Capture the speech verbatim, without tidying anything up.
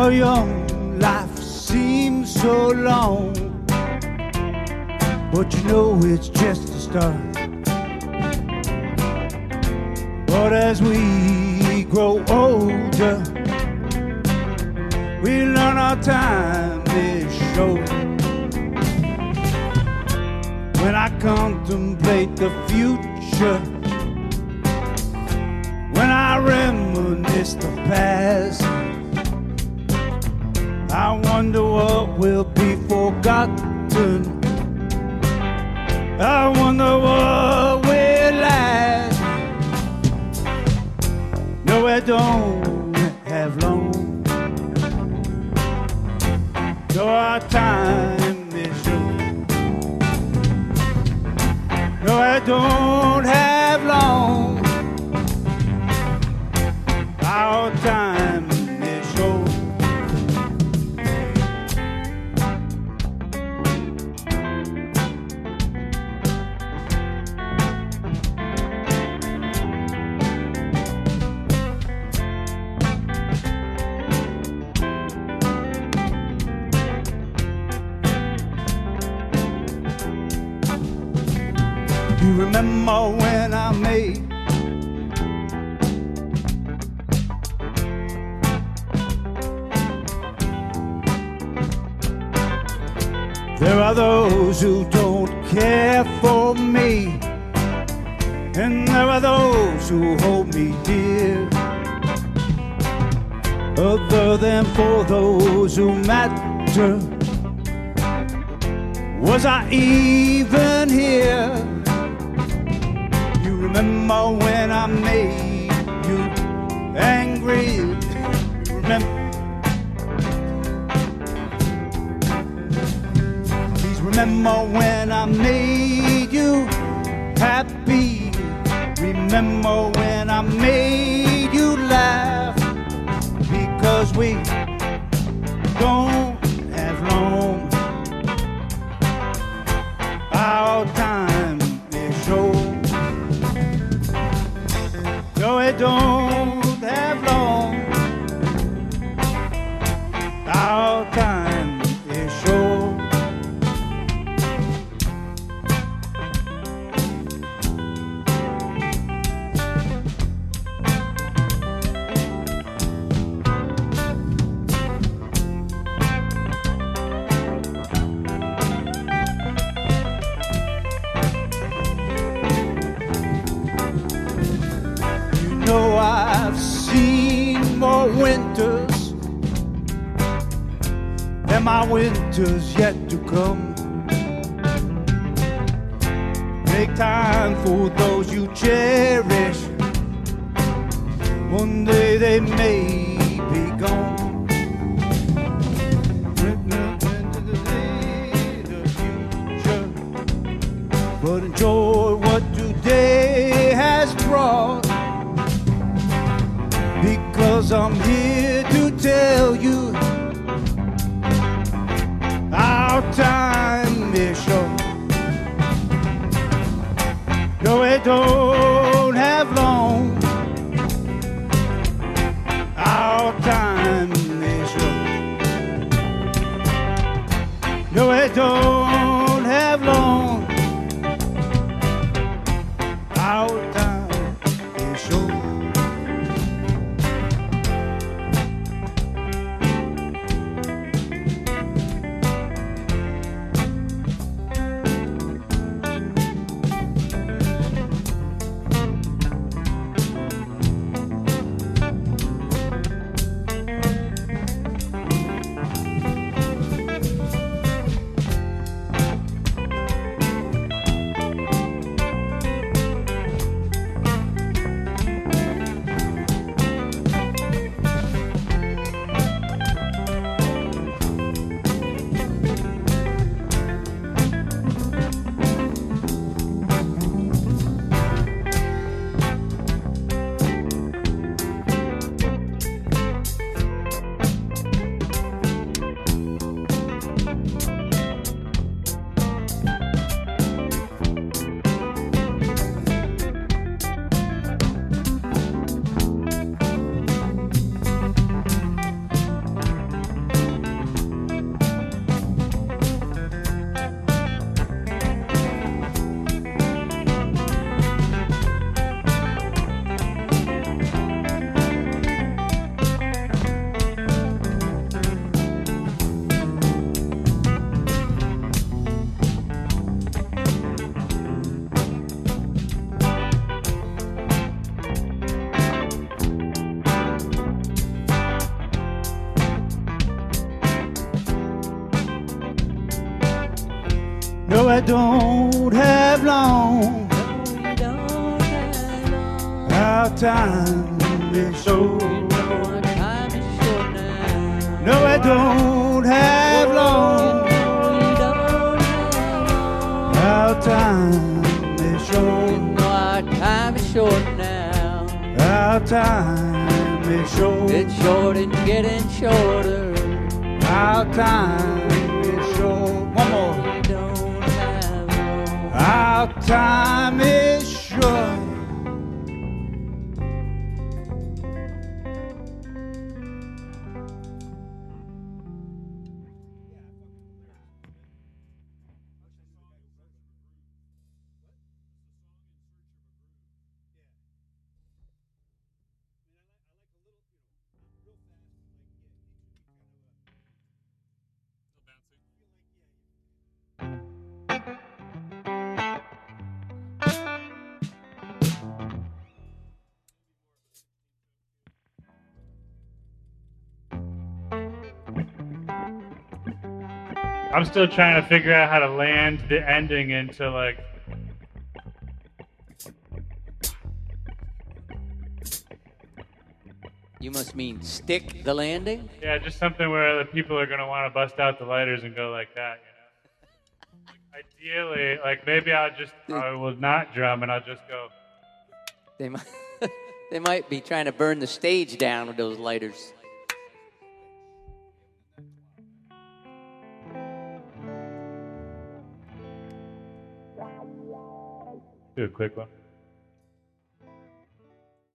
You're young, life seems so long, but you know it's just the start. But as we grow older, we learn our time is short. When I contemplate the future, when I reminisce the past, I wonder what will be forgotten. I wonder what will last. No, I don't have long. No, our time is short. No, I don't have long. Our time is short. You remember when I made There are those who don't care for me, and there are those who hold me dear. Other than for those who matter, was I even here? You remember when I made you angry? You remember? Please remember when I made you happy. Remember when I made you laugh. Because we don't have long. Our time is short. No, it don't have long. Our time is short. know I've seen more winters than my winters yet to come. Make time for those you cherish. One day they may be gone. Written into the day, the future. But enjoy what today has brought. Because I'm here to tell you our time is short. No, it don't have long. Our time is short. No, it don't have long. Our time is short. No, I don't have long. No, you don't have long. Our time is short. You know our time is short now. No, I don't have long. You know you don't have long. Our time is You short. know our time is short now. Our time is short. It's short and getting shorter. Our time is short. One more. You don't have long. Our time is short. I'm still trying to figure out how to land the ending into like. You must mean stick the landing? Yeah, just something where the people are gonna want to bust out the lighters and go like that, you know. Ideally, like maybe I'll just I will not drum and I'll just go. They might, they might be trying to burn the stage down with those lighters. Do a quick one.